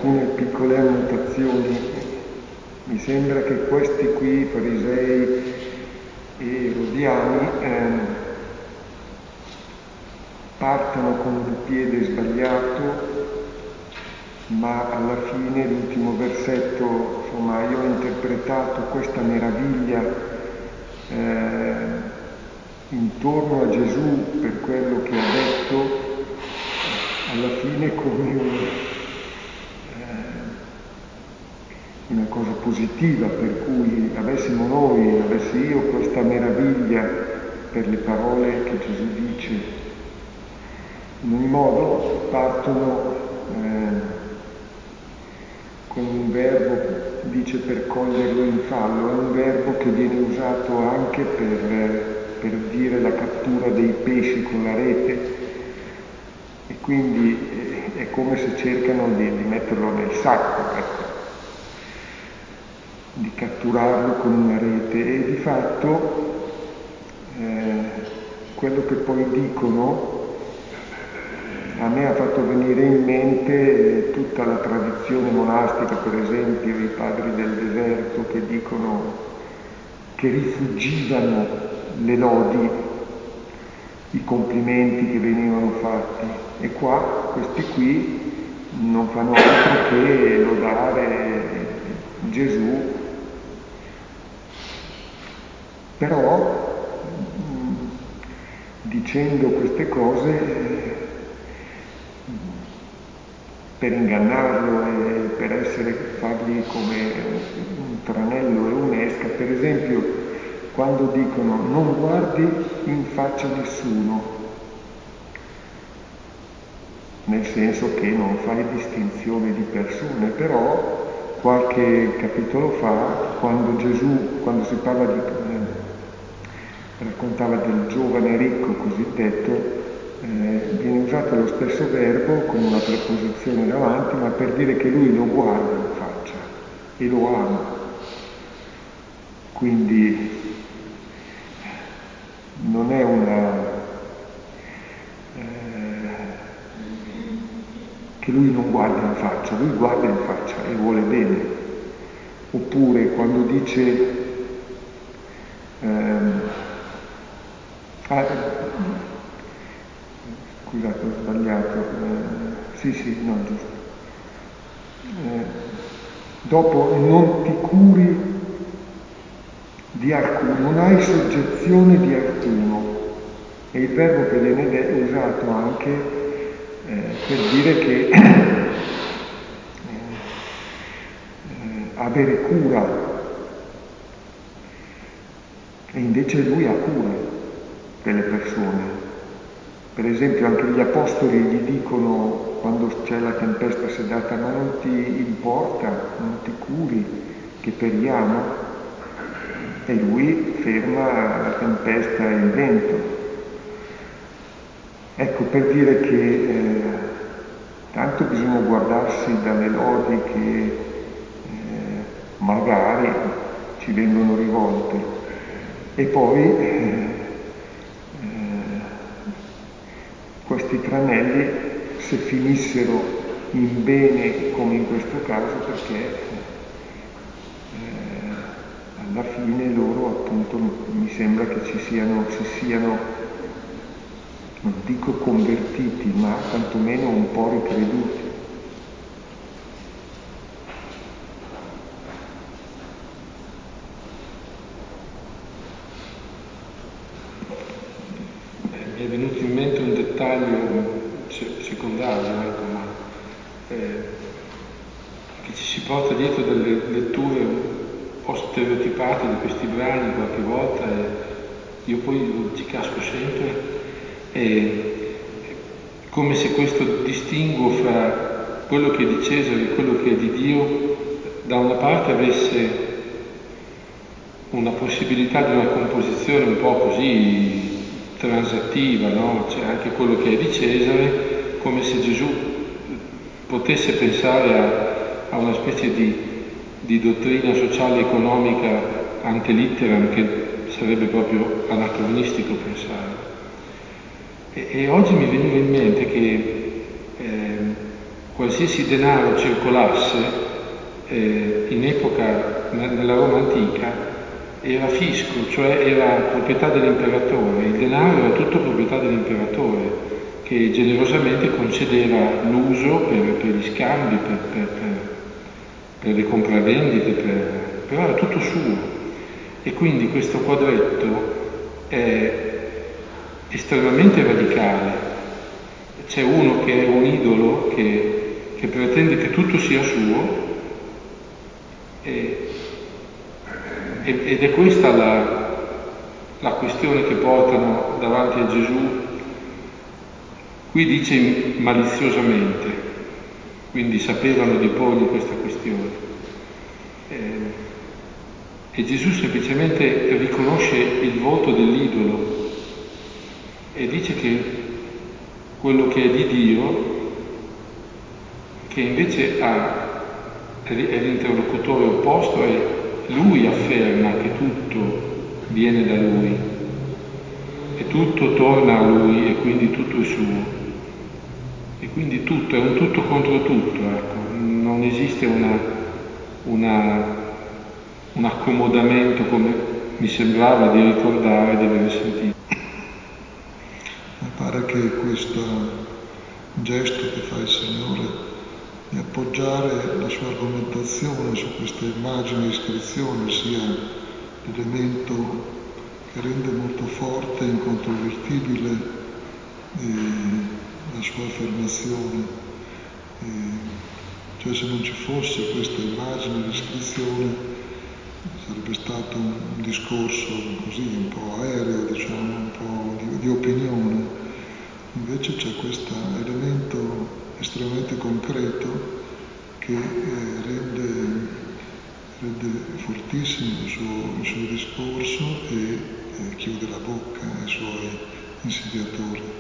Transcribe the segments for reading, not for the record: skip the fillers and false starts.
alcune piccole annotazioni. Mi sembra che questi qui, farisei e erodiani, partano con il piede sbagliato, ma alla fine l'ultimo versetto, insomma, io ho interpretato questa meraviglia intorno a Gesù per quello che ha detto, alla fine come una cosa positiva, per cui avessi io questa meraviglia per le parole che Gesù dice. In ogni modo partono con un verbo, dice per coglierlo in fallo, è un verbo che viene usato anche per dire la cattura dei pesci con la rete, e quindi è come se cercano di metterlo nel sacco, ecco, di catturarlo con una rete, e di fatto quello che poi dicono a me ha fatto venire in mente tutta la tradizione monastica, per esempio i padri del deserto che dicono che rifuggivano le lodi, i complimenti che venivano fatti, e qua questi qui non fanno altro che lodare Gesù. Però dicendo queste cose per ingannarlo e per fargli come un tranello e un'esca. Per esempio, quando dicono non guardi in faccia a nessuno, nel senso che non fai distinzione di persone, però qualche capitolo fa, quando si parla raccontava del giovane ricco cosiddetto, viene usato lo stesso verbo con una preposizione davanti, ma per dire che lui lo guarda in faccia e lo ama. Quindi non è che lui non guarda in faccia, lui guarda in faccia e vuole bene. Oppure quando dice scusate, ho sbagliato. No, giusto. Dopo, non ti curi di alcuno, non hai soggezione di alcuno. È il verbo che viene usato anche per dire che avere cura. E invece lui ha cura delle persone. Per esempio anche gli apostoli gli dicono, quando c'è la tempesta sedata, ma non ti importa, non ti curi che periamo? E lui ferma la tempesta e il vento. Ecco, per dire che tanto bisogna guardarsi dalle lodi che magari ci vengono rivolte, e poi questi tranelli, se finissero in bene come in questo caso, perché alla fine loro appunto mi sembra che si siano, non dico convertiti, ma quantomeno un po' ricreduti. Mi è venuto in mente un dettaglio secondario, ecco, ma che ci si porta dietro delle letture un po' stereotipate di questi brani qualche volta, e io poi ci casco sempre, e come se questo distinguo fra quello che è di Cesare e quello che è di Dio da una parte avesse una possibilità di una composizione un po' così transattiva, no? C'è anche quello che è di Cesare, come se Gesù potesse pensare a una specie di dottrina sociale economica ante litteram, che sarebbe proprio anacronistico pensare. E oggi mi veniva in mente che qualsiasi denaro circolasse in epoca, nella Roma antica, era fisco, cioè era proprietà dell'imperatore. Il denaro era tutto proprietà dell'imperatore, che generosamente concedeva l'uso per gli scambi, per le compravendite, però era tutto suo. E quindi questo quadretto è estremamente radicale. C'è uno che è un idolo che pretende che tutto sia suo, ed è questa la questione che portano davanti a Gesù. Qui dice maliziosamente, quindi sapevano di porgli questa questione. E Gesù semplicemente riconosce il volto dell'idolo e dice che quello che è di Dio, che invece è l'interlocutore opposto, e lui afferma che tutto viene da lui e tutto torna a lui e quindi tutto è suo. E quindi tutto è un tutto contro tutto, ecco. Non esiste un accomodamento, come mi sembrava di ricordare di aver sentito. Mi pare che questo gesto che fa il Signore di appoggiare la sua argomentazione su questa immagine e iscrizione sia l'elemento che rende molto forte e incontrovertibile la sua affermazione. Cioè, se non ci fosse questa immagine e iscrizione sarebbe stato un discorso così un po' aereo, diciamo, un po' di opinione. Invece c'è questo elemento estremamente concreto che rende fortissimo il suo discorso e chiude la bocca ai suoi insidiatori.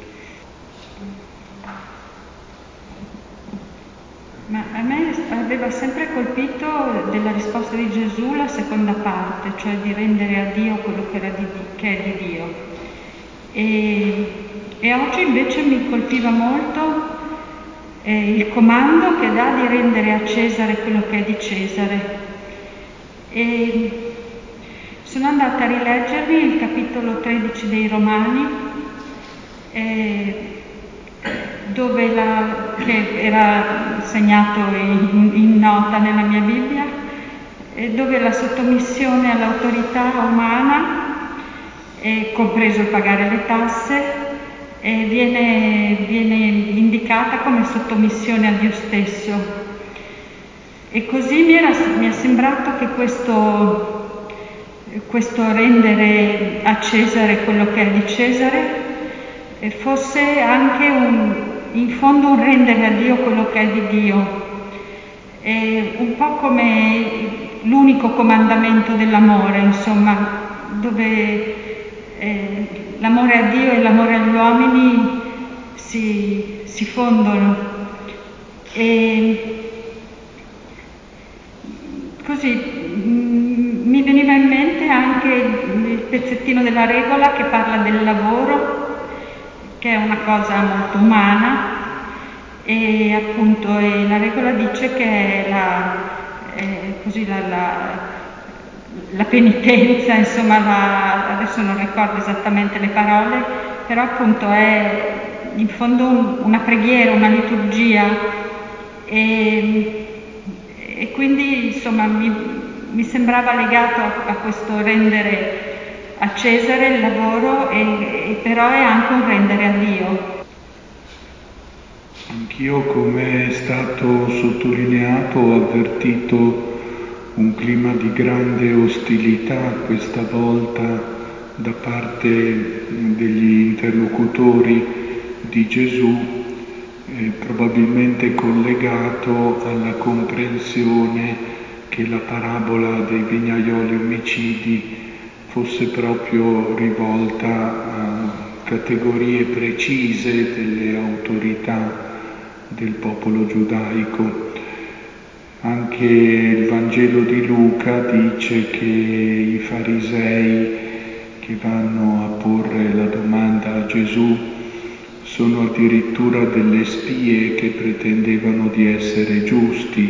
Ma a me aveva sempre colpito della risposta di Gesù la seconda parte, cioè di rendere a Dio quello che è di Dio. E oggi invece mi colpiva molto il comando che dà di rendere a Cesare quello che è di Cesare. E sono andata a rileggermi il capitolo 13 dei Romani, dove che era segnato in nota nella mia Bibbia, dove la sottomissione all'autorità umana, compreso il pagare le tasse, viene indicata come sottomissione a Dio stesso. E così mi è sembrato che questo rendere a Cesare quello che è di Cesare fosse anche in fondo un rendere a Dio quello che è di Dio, un po' come l'unico comandamento dell'amore, insomma, dove l'amore a Dio e l'amore agli uomini si fondono. E così mi veniva in mente anche il pezzettino della regola che parla del lavoro, che è una cosa molto umana, e appunto la regola dice che è la penitenza, insomma, adesso non ricordo esattamente le parole, però appunto è in fondo una preghiera, una liturgia, e quindi insomma mi sembrava legato a questo rendere a Cesare il lavoro, e però è anche un rendere a Dio. Anch'io, come è stato sottolineato, ho avvertito un clima di grande ostilità questa volta da parte degli interlocutori di Gesù, probabilmente collegato alla comprensione che la parabola dei vignaioli omicidi fosse proprio rivolta a categorie precise delle autorità del popolo giudaico. Anche il Vangelo di Luca dice che i farisei che vanno a porre la domanda a Gesù sono addirittura delle spie che pretendevano di essere giusti.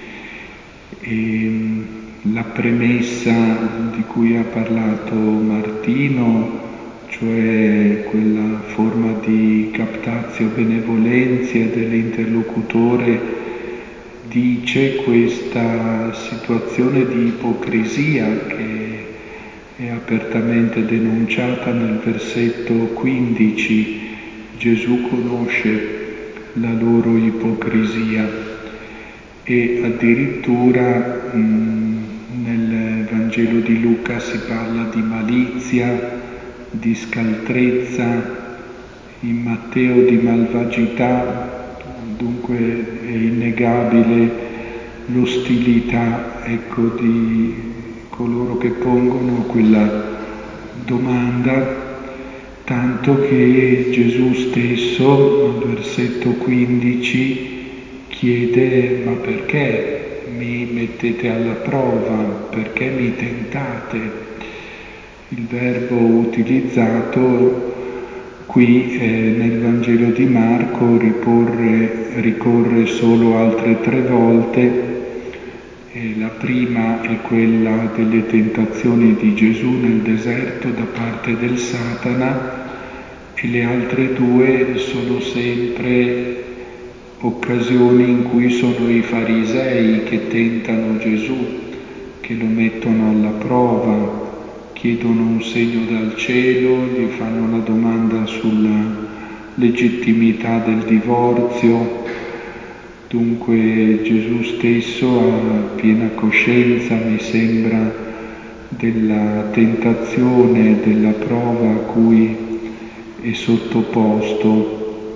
E la premessa di cui ha parlato Martino, cioè quella forma di captatio benevolenzia dell'interlocutore, dice questa situazione di ipocrisia che è apertamente denunciata nel versetto 15. Gesù conosce la loro ipocrisia e addirittura nel Vangelo di Luca si parla di malizia, di scaltrezza, in Matteo di malvagità. Dunque è innegabile l'ostilità, di coloro che pongono quella domanda, tanto che Gesù stesso, al versetto 15, chiede: ma perché mi mettete alla prova? Perché mi tentate? Il verbo utilizzato qui nel Vangelo di Marco ricorre solo altre 3 volte. La prima è quella delle tentazioni di Gesù nel deserto da parte del Satana, e le altre 2 sono sempre occasioni in cui sono i farisei che tentano Gesù, che lo mettono alla prova, chiedono un segno dal cielo, gli fanno la domanda sulla legittimità del divorzio. Dunque Gesù stesso ha piena coscienza, mi sembra, della tentazione, della prova a cui è sottoposto.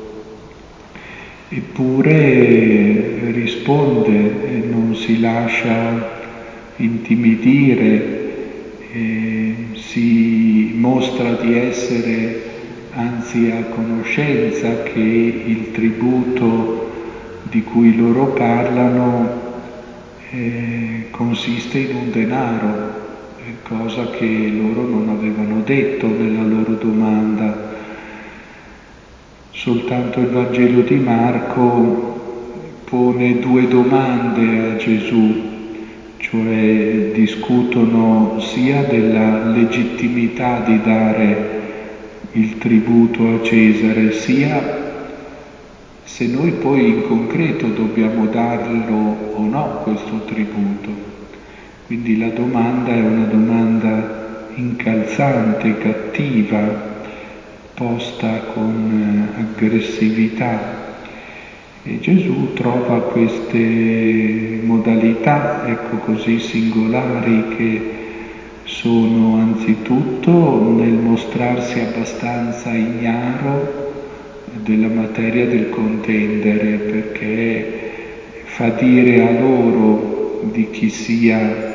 Eppure risponde e non si lascia intimidire, si mostra di essere anzi a conoscenza che il tributo di cui loro parlano consiste in un denaro, cosa che loro non avevano detto nella loro domanda. Soltanto il Vangelo di Marco pone 2 domande a Gesù, cioè discutono sia della legittimità di dare il tributo a Cesare, sia se noi poi in concreto dobbiamo darlo o no questo tributo. Quindi la domanda è una domanda incalzante, cattiva, posta con aggressività, e Gesù trova queste modalità, così singolari, che sono anzitutto nel mostrarsi abbastanza ignaro della materia del contendere, perché fa dire a loro di chi sia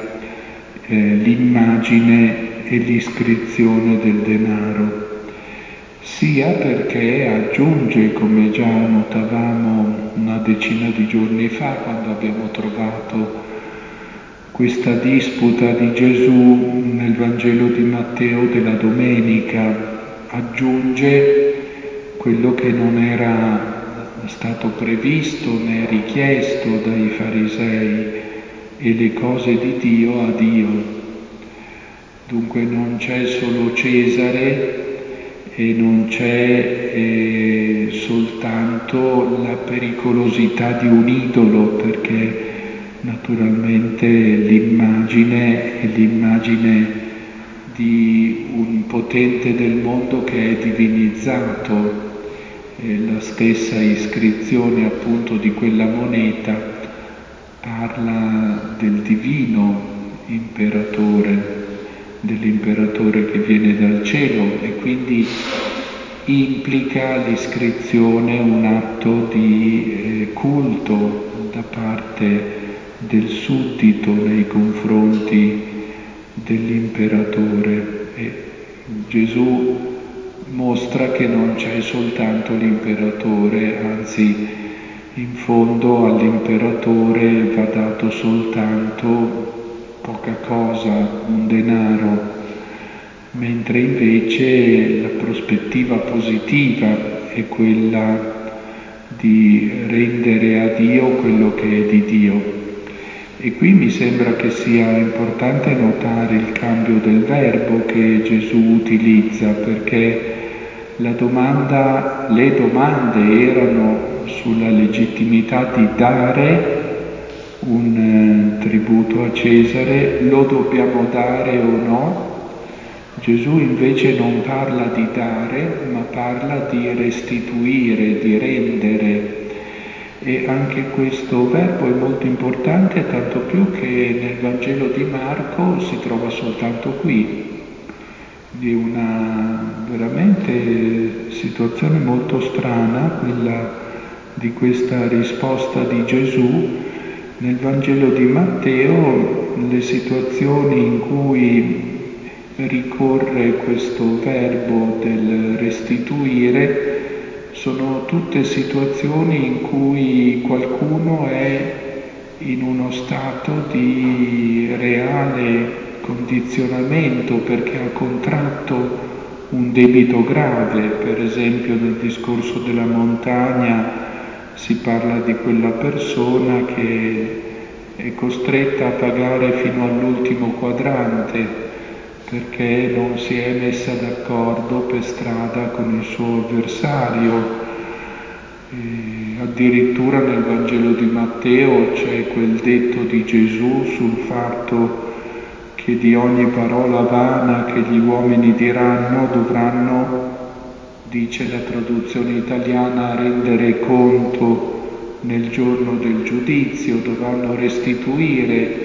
l'immagine e l'iscrizione del denaro, sia perché aggiunge, come già notavamo una decina di giorni fa quando abbiamo trovato questa disputa di Gesù nel Vangelo di Matteo della domenica, aggiunge quello che non era stato previsto né richiesto dai farisei: e le cose di Dio a Dio. Dunque non c'è solo Cesare e non c'è soltanto la pericolosità di un idolo, perché naturalmente l'immagine è l'immagine di un potente del mondo che è divinizzato. La stessa iscrizione appunto di quella moneta parla del divino imperatore, dell'imperatore che viene dal cielo, e quindi implica l'iscrizione un atto di culto da parte del suddito nei confronti dell'imperatore. E Gesù mostra che non c'è soltanto l'imperatore, anzi in fondo all'imperatore va dato soltanto poca cosa, un denaro, mentre invece la prospettiva positiva è quella di rendere a Dio quello che è di Dio. E qui mi sembra che sia importante notare il cambio del verbo che Gesù utilizza, perché le domande erano sulla legittimità di dare un tributo a Cesare, lo dobbiamo dare o no? Gesù invece non parla di dare, ma parla di restituire, di rendere. E anche questo verbo è molto importante, tanto più che nel Vangelo di Marco si trova soltanto qui, di una veramente situazione molto strana, quella di questa risposta di Gesù. Nel Vangelo di Matteo le situazioni in cui ricorre questo verbo del restituire sono tutte situazioni in cui qualcuno è in uno stato di reale condizionamento perché ha contratto un debito grave. Per esempio nel discorso della montagna si parla di quella persona che è costretta a pagare fino all'ultimo quadrante perché non si è messa d'accordo per strada con il suo avversario. E addirittura nel Vangelo di Matteo c'è quel detto di Gesù sul fatto che di ogni parola vana che gli uomini diranno dovranno, dice la traduzione italiana, rendere conto nel giorno del giudizio, dovranno restituire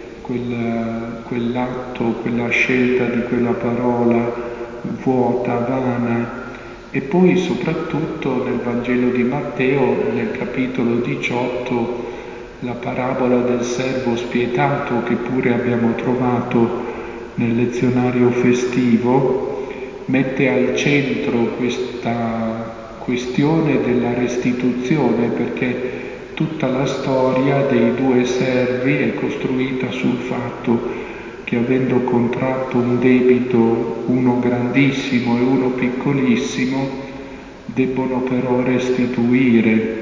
quell'atto, quella scelta di quella parola vuota, vana. E poi soprattutto nel Vangelo di Matteo, nel capitolo 18, la parabola del servo spietato che pure abbiamo trovato nel lezionario festivo, mette al centro questa questione della restituzione, perché tutta la storia dei due servi è costruita sul fatto che avendo contratto un debito, uno grandissimo e uno piccolissimo, debbono però restituire.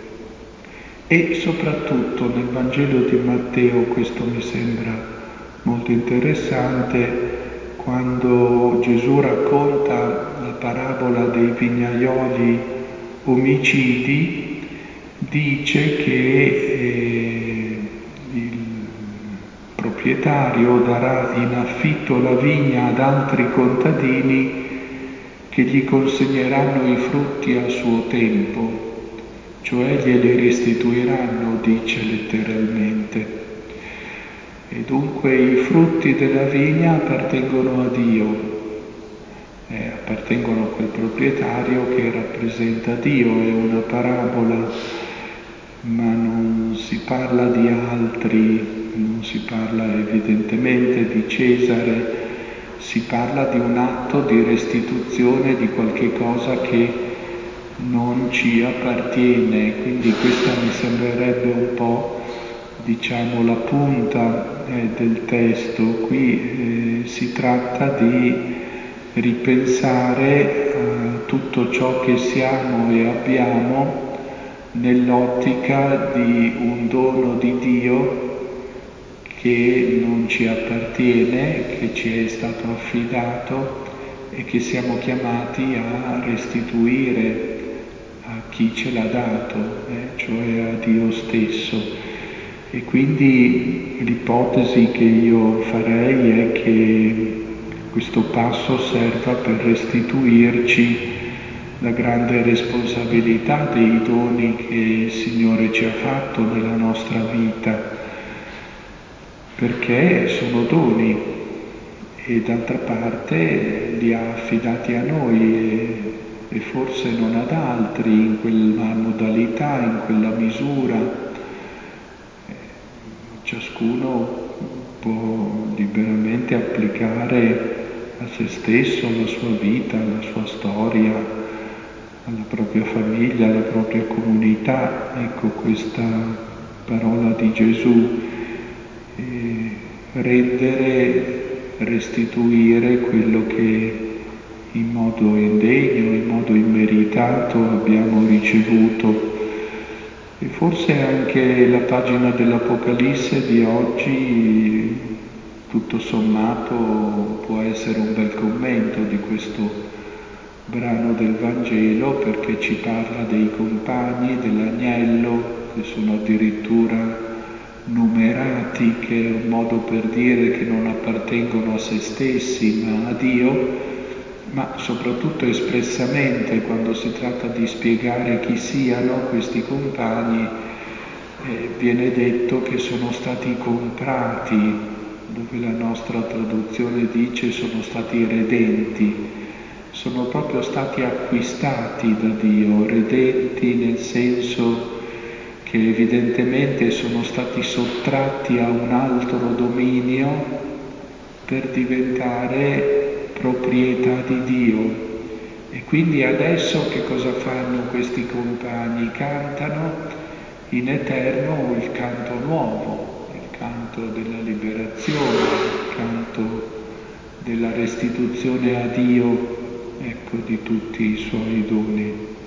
E soprattutto nel Vangelo di Matteo, questo mi sembra molto interessante, quando Gesù racconta la parabola dei vignaioli omicidi, dice che il proprietario darà in affitto la vigna ad altri contadini che gli consegneranno i frutti a suo tempo, cioè glieli restituiranno, dice letteralmente. E dunque i frutti della vigna appartengono a Dio, appartengono a quel proprietario che rappresenta Dio, è una parabola, ma non si parla di altri, non si parla evidentemente di Cesare, si parla di un atto di restituzione di qualche cosa che non ci appartiene, quindi questa mi sembrerebbe un po', diciamo, la punta del testo. Qui si tratta di ripensare a tutto ciò che siamo e abbiamo nell'ottica di un dono di Dio che non ci appartiene, che ci è stato affidato e che siamo chiamati a restituire a chi ce l'ha dato, cioè a Dio stesso. E quindi l'ipotesi che io farei è che questo passo serva per restituirci la grande responsabilità dei doni che il Signore ci ha fatto nella nostra vita, perché sono doni e d'altra parte li ha affidati a noi e forse non ad altri in quella modalità, in quella misura. Ciascuno può liberamente applicare a se stesso, alla sua vita, alla sua storia, alla propria famiglia, alla propria comunità, ecco questa parola di Gesù, rendere, restituire quello che in modo indegno, in modo immeritato abbiamo ricevuto. E forse anche la pagina dell'Apocalisse di oggi, tutto sommato, può essere un bel commento di questo brano del Vangelo, perché ci parla dei compagni dell'agnello, che sono addirittura numerati, che è un modo per dire che non appartengono a se stessi ma a Dio, ma soprattutto espressamente quando si tratta di spiegare chi siano questi compagni, viene detto che sono stati comprati, dove la nostra traduzione dice sono stati redenti. Sono proprio stati acquistati da Dio, redenti nel senso che evidentemente sono stati sottratti a un altro dominio per diventare proprietà di Dio. E quindi adesso che cosa fanno questi compagni? Cantano in eterno il canto nuovo, il canto della liberazione, il canto della restituzione a Dio, ecco, di tutti i suoi doni.